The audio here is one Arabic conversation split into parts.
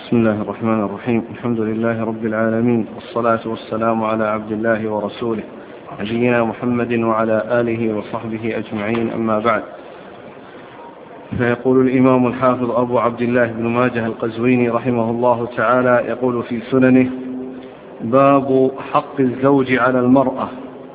بسم الله الرحمن الرحيم. الحمد لله رب العالمين، والصلاة والسلام على عبد الله ورسوله نبينا محمد وعلى آله وصحبه أجمعين، أما بعد. فيقول الإمام الحافظ أبو عبد الله بن ماجه القزويني رحمه الله تعالى، يقول في سننه: باب حق الزوج على المرأة.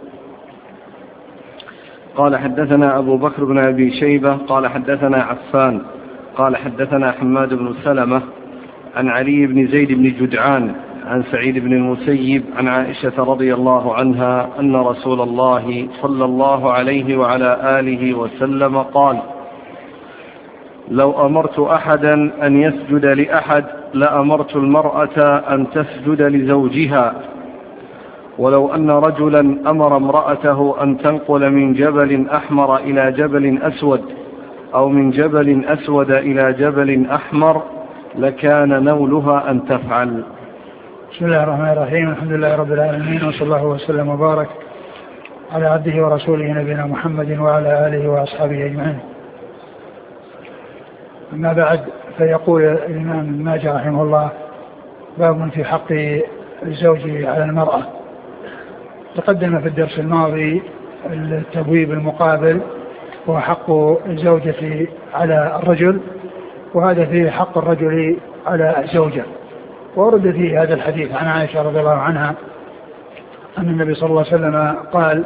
قال: حدثنا أبو بكر بن أبي شيبة قال حدثنا عفان قال حدثنا حماد بن سلمة عن علي بن زيد بن جدعان عن سعيد بن المسيب عن عائشة رضي الله عنها أن رسول الله صلى الله عليه وعلى آله وسلم قال: لو أمرت أحدا أن يسجد لأحد لأمرت المرأة أن تسجد لزوجها، ولو أن رجلا أمر امرأته أن تنقل من جبل أحمر إلى جبل أسود أو من جبل أسود إلى جبل أحمر لكان نولها أن تفعل. بسم الله الرحمن الرحيم. الحمد لله رب العالمين، وصلى الله وسلم وبارك على عبده ورسوله نبينا محمد وعلى آله وأصحابه أجمعين. أما بعد، فيقول الإمام ابن ماجه رحمه الله: باب في حق الزوج على المرأة. تقدم في الدرس الماضي التبويب المقابل وهو حق الزوجة على الرجل، وهذا فيه حق الرجل على الزوجة. ورد فيه هذا الحديث عن عائشة رضي الله عنها أن النبي صلى الله عليه وسلم قال: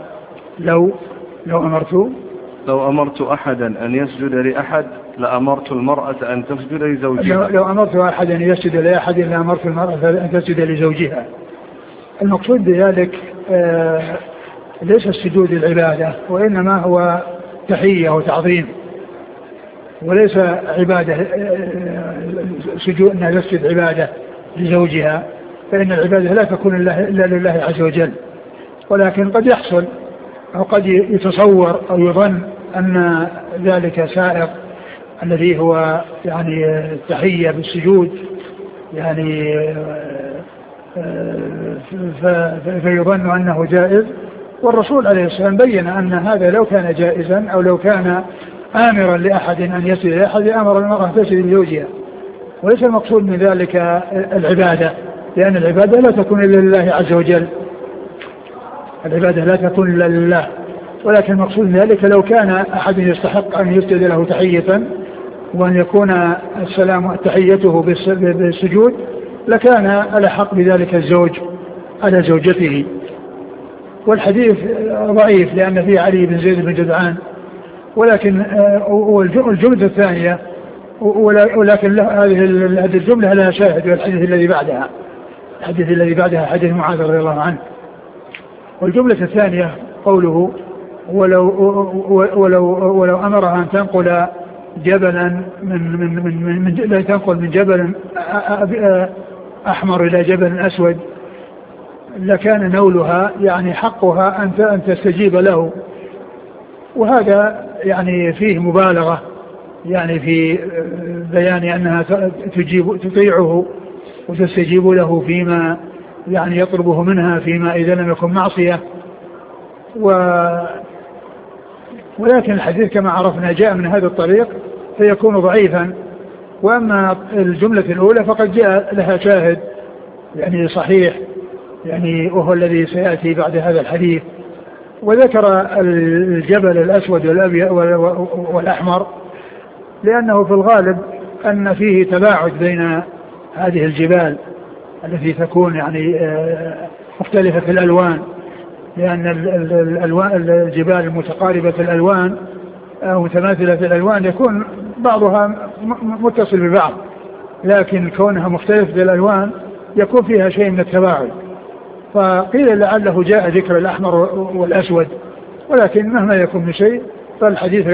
لو أمرت أحدا أن يسجد لأحد لأمرت المرأة أن تسجد لزوجها. لو أمرت أحدا أن يسجد لأحد لأمرت المرأة أن تسجد لزوجها. المقصود بذلك ليس السجود العبادة، وإنما هو تحية وتعظيم، وليس عبادة سجود أنها تسجد عبادة لزوجها، فإن العبادة لا تكون إلا لله عز وجل. ولكن قد يحصل أو قد يتصور أو يظن أن ذلك سائق الذي هو يعني التحية بالسجود، يعني فيظن أنه جائز. والرسول عليه السلام بين أن هذا لو كان جائزا أو لو كان آمرا لأحد أن يسجد لأحد أمر المرأة تسجد لزوجها، وليس المقصود من ذلك العبادة، لأن العبادة لا تكون إلا لله عز وجل، العبادة لا تكون إلا لله. ولكن المقصود من ذلك لو كان أحد يستحق أن يسجد له تحية وأن يكون السلام تحيته بالسجود لكان الأحق بذلك الزوج على زوجته. والحديث ضعيف لأن فيه علي بن زيد بن جدعان، ولكن الجملة الثانية ولكن هذه الجملة لها شاهد، والحديث الذي بعدها حديث معاذ رضي الله عنه. والجملة الثانية قوله: ولو أمرها أن تنقل جبلا من جبل أحمر إلى جبل أسود لكان نولها، يعني حقها أن تستجيب له. وهذا يعني فيه مبالغة، يعني في بيان أنها تطيعه وتستجيب له فيما يعني يطلبه منها فيما إذا لم يكن معصية. ولكن الحديث كما عرفنا جاء من هذا الطريق فيكون ضعيفا. وأما الجملة الأولى فقد جاء لها شاهد يعني صحيح، يعني وهو الذي سيأتي بعد هذا الحديث. وذكر الجبل الأسود والأحمر لأنه في الغالب أن فيه تباعد بين هذه الجبال التي تكون يعني مختلفة في الألوان، لأن الجبال المتقاربة في الألوان أو متماثلة في الألوان يكون بعضها متصل ببعض، لكن كونها مختلفة في الألوان يكون فيها شيء من التباعد. فقيل لعله جاء ذكر الأحمر والأسود، ولكن مهما يكون من شيء فالحديث